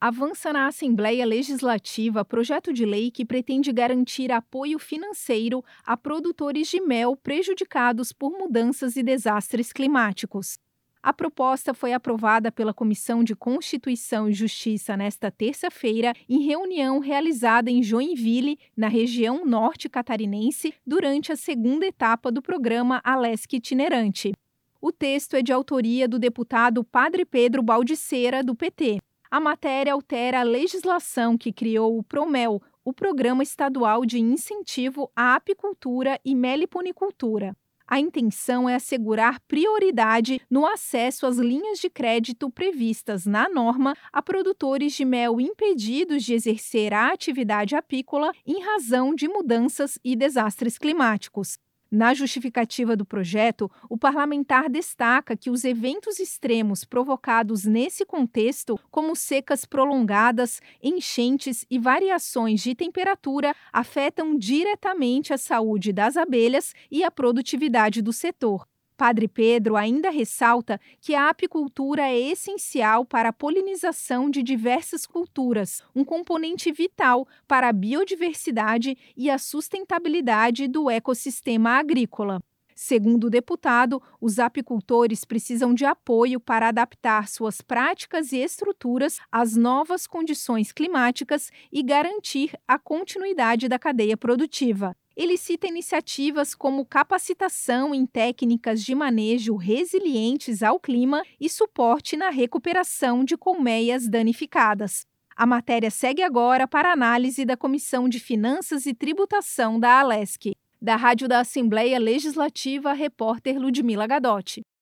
Avança na Assembleia Legislativa projeto de lei que pretende garantir apoio financeiro a produtores de mel prejudicados por mudanças e desastres climáticos. A proposta foi aprovada pela Comissão de Constituição e Justiça nesta terça-feira, em reunião realizada em Joinville, na região norte catarinense, durante a segunda etapa do programa Alesc Itinerante. O texto é de autoria do deputado Padre Pedro Baldiceira, do PT. A matéria altera a legislação que criou o PROMEL, o Programa Estadual de Incentivo à Apicultura e Meliponicultura. A intenção é assegurar prioridade no acesso às linhas de crédito previstas na norma a produtores de mel impedidos de exercer a atividade apícola em razão de mudanças e desastres climáticos. Na justificativa do projeto, o parlamentar destaca que os eventos extremos provocados nesse contexto, como secas prolongadas, enchentes e variações de temperatura, afetam diretamente a saúde das abelhas e a produtividade do setor. Padre Pedro ainda ressalta que a apicultura é essencial para a polinização de diversas culturas, um componente vital para a biodiversidade e a sustentabilidade do ecossistema agrícola. Segundo o deputado, os apicultores precisam de apoio para adaptar suas práticas e estruturas às novas condições climáticas e garantir a continuidade da cadeia produtiva. Ele cita iniciativas como capacitação em técnicas de manejo resilientes ao clima e suporte na recuperação de colmeias danificadas. A matéria segue agora para análise da Comissão de Finanças e Tributação da Alesc. Da Rádio da Assembleia Legislativa, repórter Ludmila Gadotti.